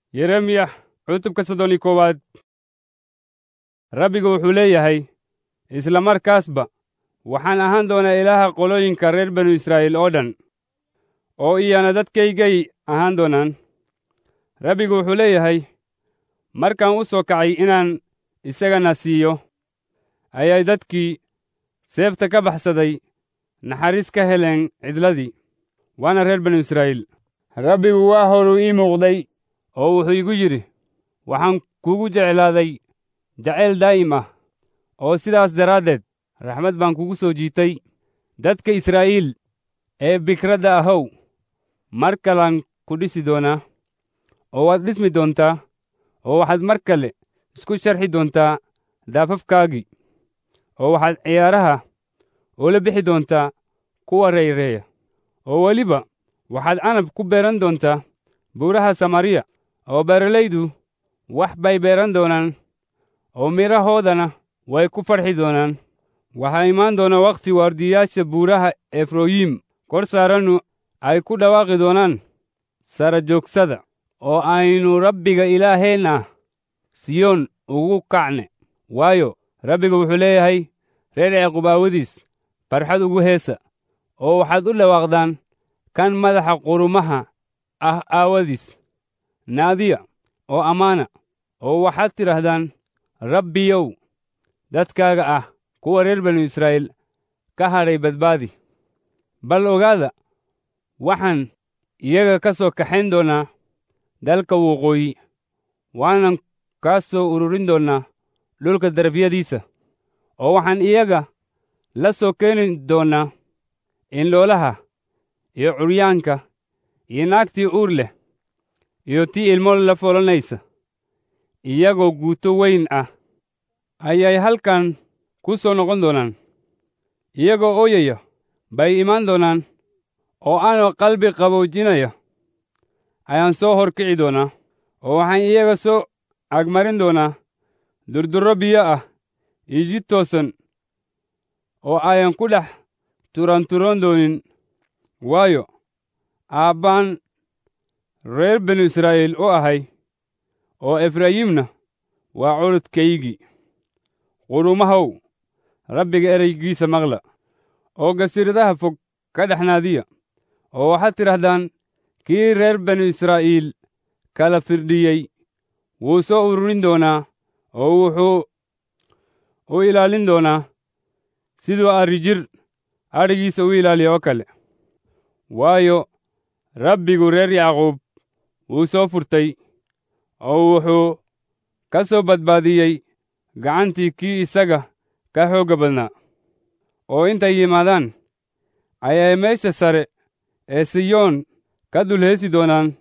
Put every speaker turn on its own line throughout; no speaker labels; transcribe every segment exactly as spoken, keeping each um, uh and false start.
yeremiya cutubka soddon iyo koowaad. rabbigu wuxuu leeyahay, isla markaasba waxaan ahaan doonaa ilaaha qolooyinka reer banu israa'iil oo dhan, oo iyana dadkaygay ahaan doonaan. rabbigu wuxuu leeyahay, markaan u soo kacay inaan isagana siiyo, ayay dadkii seefta ka baxsaday naxariis ka heleen cidladii, waana reer banu israa'iil. rabbigu waa horuu ii muuqday oo wuxuu igu yidhi, waxaan kugu jeclaaday jacayl daa'im ah, oo sidaas daraaddeed raxmad baan kugu soo jiitay. dadka Israa'iil ee bikradda ahow, mar kalaan ku dhisi doonaa, oo waad dhismi doontaa, oo waxaad mar kale isku sharxi doontaa daafafkaagii, oo waxaad ciyaaraha ula bixi doontaa kuwa rayreeya, oo weliba waxaad canab ku beeran doontaa buuraha Samariya, oo beeralaydu wax bay beeran doonaan, oo midhahoodana way ku farxi doonaan. waxaa imaan doona wakhti waardiyayaasha buuraha Efrayim kor saarannu ay ku dhawaaqi doonaan sara joogsada, oo aynu Rabbiga Ilaaheenna Siyoon ugu kacne. waayo Rabbigu wuxuu leeyahay, reer Yacquub aawadiis farxad ugu heesa, oo waxaad u dhawaaqdaan kan madaxa qurumaha ah aawadiis. naadiya oo ammaana, oo waxaad tidhaahdaan, Rabbiyow, dadkaaga ah kuwa reer banu Israa'iil ka hadhay badbaadi. bal ogaada, waxaan iyaga ka soo kaxayn doonaa dalka waqooyi, waanan kaa soo ururin doonaa dhulka darafyadiisa, oo waxaan iyaga la soo keeni doonaa indhoolaha iyo curyaanka iyo naagtii uur leh iyo tii ilmo la folanaysa, iyagoo guuto weyn ah ayay halkan ku soo noqon doonaan. iyagoo ooyaya bay imaan doonaan, oo aanoo qalbi qaboojinaya ayaan soo hor kici doonaa, oo waxaan iyaga soo agmarin doonaa durdurro biyo ah iyo jid toosan, oo ayan ku dhex turanturoon doonin. waayo aabbaan reer banu Israa'iil u ahay, oo Efrayimna waa curudkaygii. qurumahow, Rabbiga ereygiisa maqla, oo gasiiradaha fog ka dhex naadiya, oo waxaad tidhahdaan, kii reer banu Israa'iil kala firdhiyey wuu soo ururin doonaa, oo wuxuu u ilaalin doonaa siduu arrijir adhigiisa u ilaaliya oo kale. waayo Rabbigu reer Yacquub wuu soo furtay, oo wuxuu ka soo badbaadiyey gacantii kii isaga ka xoogga badnaa. oo intay yimaadaan ayay meesha sare ee Siyoon ka dul heesi doonaan,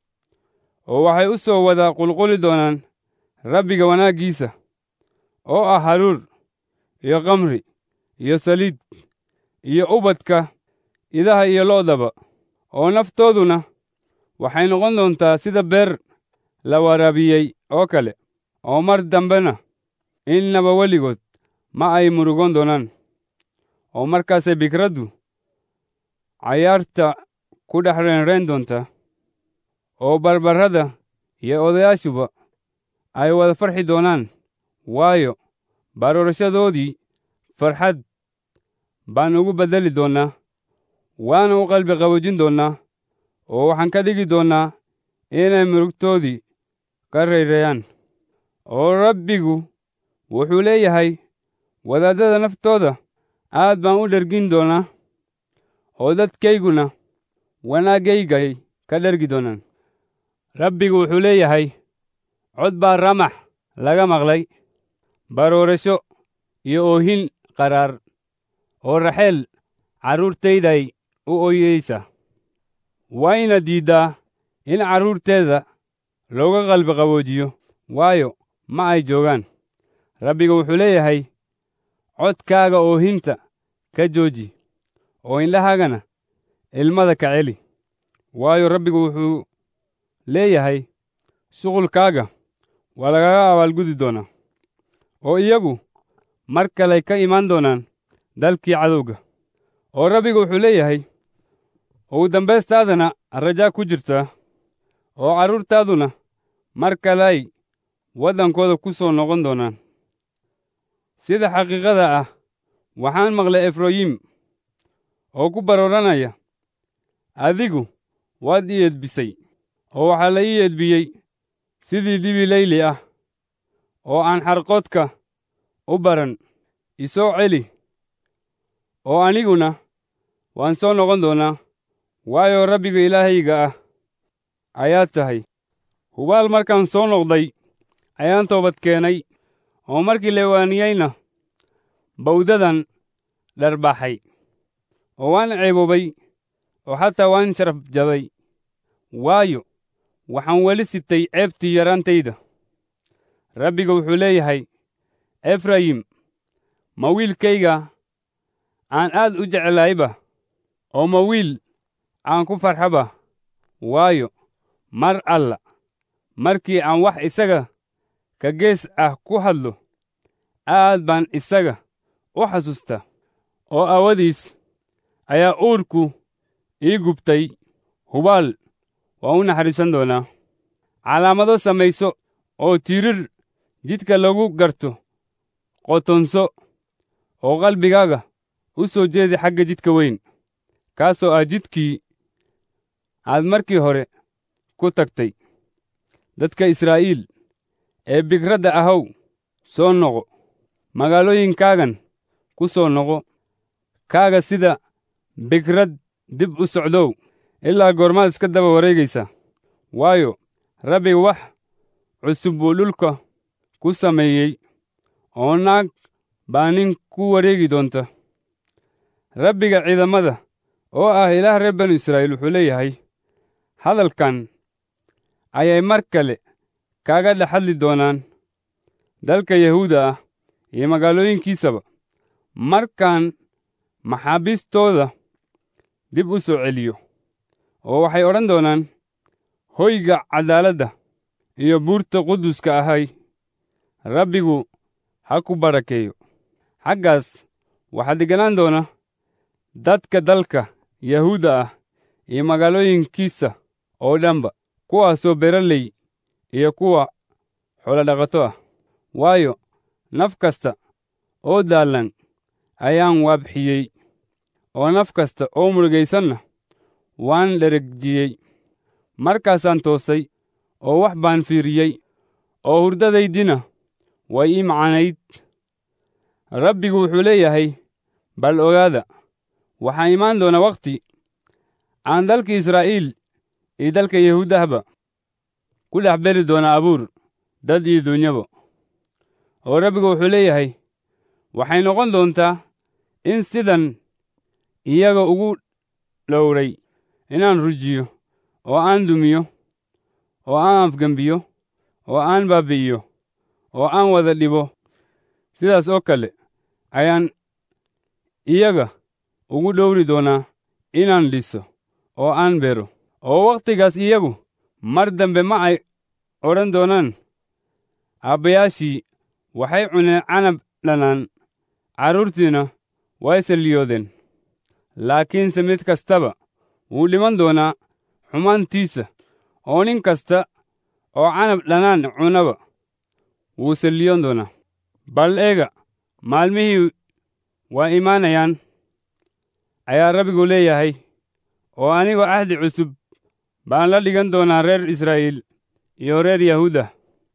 oo waxay u soo wada qulquli doonaan Rabbiga wanaaggiisa, oo ah haruur iyo khamri iyo saliid iyo ubadka idaha iyo lo'daba. oo naftooduna waxay noqon doontaa sida beer la waraabiyey oo kale, oo mar dambena innaba weligood ma ay murugoon doonaan. oo markaasay bikraddu cayaarta ku dhex reenreen doontaa, oo barbarrada iyo odayaashuba ay wada farxi doonaan. waayo baroorashadoodii farxad baan ugu beddeli doonnaa, waana u qalbi qaboojin doonnaa, oo waxaan ka dhigi doonnaa inay murugtoodii ka rayreeyaan. oo Rabbigu wuxuu leeyahay, wadaaddada naftooda aad baan u dhergin doonaa, oo dadkayguna wanaagaygay ka dhergi doonaan. Rabbigu wuxuu leeyahay, cod baa Ramax laga maqlay, baroorasho iyo oohin qaraar, oo Raxeel carruurtayday u ooyeysa. wayna diiddaa in carruurteeda looga qalbi qaboojiyo, waayo ma ay joogaan. Rabbigu wuxuu leeyahay, codkaaga oohinta ka jooji, oo indhahaagana ilmada ka celi. waayo Rabbigu wuxuu leeyahay, shuqulkaaga waa lagaga abaalgudi doonaa, oo iyagu mar kaley ka imaan doonaan dalkii cadowga. oo Rabbigu wuxuu leeyahay, ugu dambaystaadana rajaa ku jirtaa, oo carruurtaaduna mar kaley waddankooda ku soo noqon doonaan. sida xaqiiqada ah waxaan maqlay efrayim oo ku barooranaya, adigu waad ii edbisay, oo waxaa la ii edbiyey sidii dibi layli ah oo aan xarqoodka u baran. I soo celi, oo aniguna waan soo noqon doonaa, waayo Rabbiga Ilaahayga ah ayaad tahay. Hubaal markaan soo noqday ayaan toobad keenay, oo markii la waaniyeyna bawdadan dharbaaxay, oo waan ceeboobay oo xataa waan sharaf jabay, waayo waxaan weli sitay ceebtii yaraantayda. Rabbiga wuxuu leeyahay, Efrayim, ma wiilkayga aan aad u jeclayba, oo ma wiil aan ku farxaba, waayo mar alla markii aan wax isaga ka gees ah ku hadlo, aad baan isaga u xasuusta, oo aawadiis ayaa uurku ii gubtay. Hubaal waan u naxariisan doonaa. Calaamado samayso oo tiirir jidka lagu garto qotonso, oo qalbigaaga u soo jeedi xagga jidka weyn, kaasoo ah jidkii aad markii hore ku tagtay. Dadka Israa'iil ee bikradda ahow, soo noqo, magaalooyinkaagan ku soo noqo. Kaaga sida bikrad dib u socdow, ilaa goormaad iska daba wareegaysa? Waayo Rabbiga wax cusub buu dhulka ku sameeyey, oo naag baa nin ku wareegi doonta. Rabbiga ciidamada, oo ah Ilaah reer banu Israa'iil, wuxuu leeyahay, hadalkan ayay mar kale kaaga dhex hadli doonaan dalka Yahuuda ah iyo magaalooyinkiisaba, markaan maxaabiistooda dib u soo celiyo. oo waxay odhan doonaan, hoyga cadaaladda iyo buurta quduska ahay, Rabbigu ha ku barakeeyo. xaggaas waxaa degganaan doona dadka dalka Yahuuda ah iyo magaalooyinkiisa oo dhanba, kuwaasoo beeraley iyo kuwa xoolo-dhaqato ah. waayo naf kasta oo daallan ayaan waabxiyey, oo naf kasta oo murugaysanna waan dhergjiyey. Markaasaan toosay oo wax baan fiiriyey, oo hurdadaydina way ii macanayd. Rabbigu wuxuu leeyahay, bal ogaada, waxaa imaan doona wakhti aan dalka Israa'iil iyo dalka Yahuudahba ku dhex beri doona abuur, dad iyo duunyaba. oo Rabbigu wuxuu leeyahay, waxay noqon doontaa in sidan iyaga ugu dhowray inaan rujiyo, oo aan dumiyo, oo aan afgembiyo, oo aan baabi'iyo, oo aan wada dhibo, sidaas oo kale ayaan iyaga ugu dhowri doonaa inaan dhiso, oo aan beero. oo wakhtigaas iyagu mar dambe ma ay odhan doonaan, aabbayaashii waxay cuneen canab dhanaan, carruurtiina way salliyoodeen. laakiinse mid kastaba wuu dhiman doonaa xumaantiisa, oo nin kasta oo canab dhanaan cunaba wuu salliyoon doonaa. bal eega, maalmihii waa imaanayaan, ayaa Rabbigu leeyahay, oo anigoo ahdi cusub baan la dhigan doonaa reer Israa'iil iyo reer Yahuuda,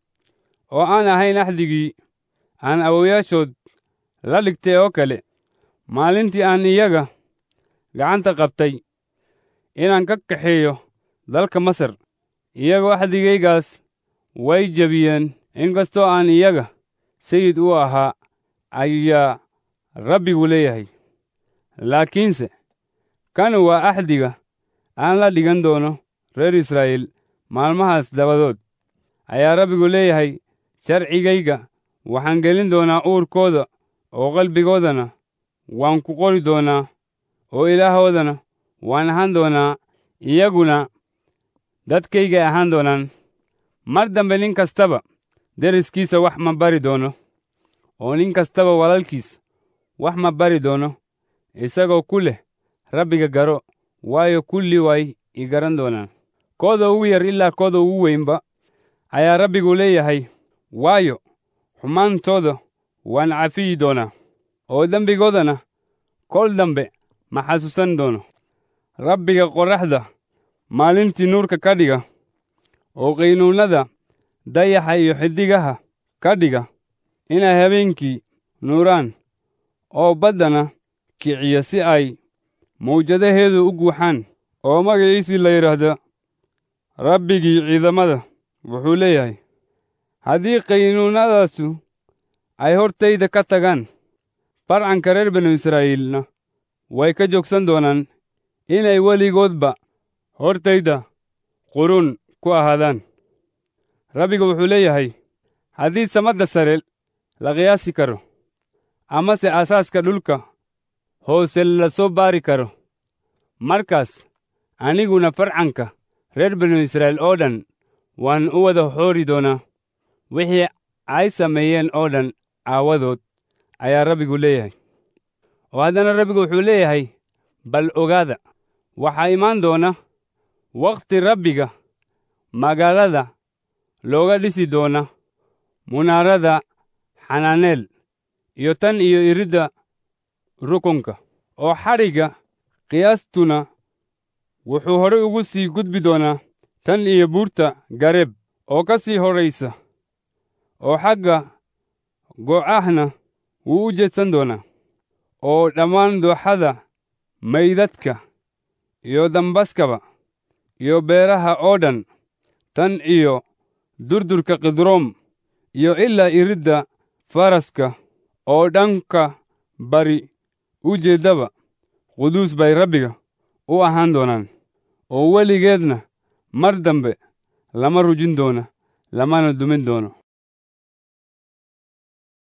oo aan ahayn ahdigii aan awoowayaashood la dhigtay oo kale, maalintii aan iyaga gacanta qabtay inaan ka kaxeeyo dalka Masar. iyagoo ahdigaygaas way jebiyeen, inkastoo aan iyaga sayid u ahaa, ayaa Rabbigu leeyahay. laakiinse kanu waa ahdiga aan la dhigan doono reer Israa'iil maalmahaas dabadood, ayaa Rabbigu leeyahay. sharcigayga waxaan gelin doonaa uurkooda, oo qalbigoodana waan ku qori doonaa, oo ilaahoodana waan ahaan doonaa, iyaguna dadkaygay ahaan doonaan. mar dambe nin kastaba deriskiisa wax ma bari doono, oo nin kastaba walaalkiis wax ma bari doono, isagoo ku leh, Rabbiga garo, waayo kulli way i garan doonaan, kooda ugu yar ilaa kooda ugu weynba, ayaa Rabbigu leeyahay, waayo xumaantooda waan cafiyi doonaa, oo dembigoodana kol dambe ma xasuusan doono. Rabbiga qorraxda maalintii nuurka ka dhiga, oo qaynuunada dayaxa iyo xiddigaha ka dhiga, inay habeenkii nuuraan, oo baddana kiciya si ay mawjadaheedu u guuxaan, oo magaciisii la yidhaahdo Rabbigii ciidamada wuxuu leeyahay, haddii qaynuunadaasu ay hortayda ka tagaan, farcanka reer banu Israa'iilna way ka joogsan doonaan inay weligoodba hortayda qurun ku ahaadaan. Rabbigu wuxuu leeyahay, haddii samadda sare la qiyaasi karo, amase aasaaska dhulka hoose la soo baari karo, markaas aniguna farcanka reer banu Israa'iil oo dhan waan u wada xoori doonaa wixii ay sameeyeen oo dhan aawadood, ayaa Rabbigu leeyahay. oo haddana Rabbigu wuxuu leeyahay, bal ogaada, waxaa imaan doona wakhti Rabbiga magaalada looga dhisi doona munaarada Xananeel iyo tan iyo iridda rukunka, oo xadhigga qiyaastuna wuxuu hore ugu sii gudbi doonaa tan iyo buurta Gareeb oo ka sii horraysa, oo xagga go'ahna wuu u jeedsan doonaa, oo dhammaan dooxada maydadka iyo dambaskaba iyo beeraha oo dhan, tan iyo durdurka Qidroom iyo ilaa iridda faraska oo dhanka bari u jeeddaba, quduus bay Rabbiga u ahaan doonaan, oo weligeedna mar dambe lama rujin doono, lamana dumin doono.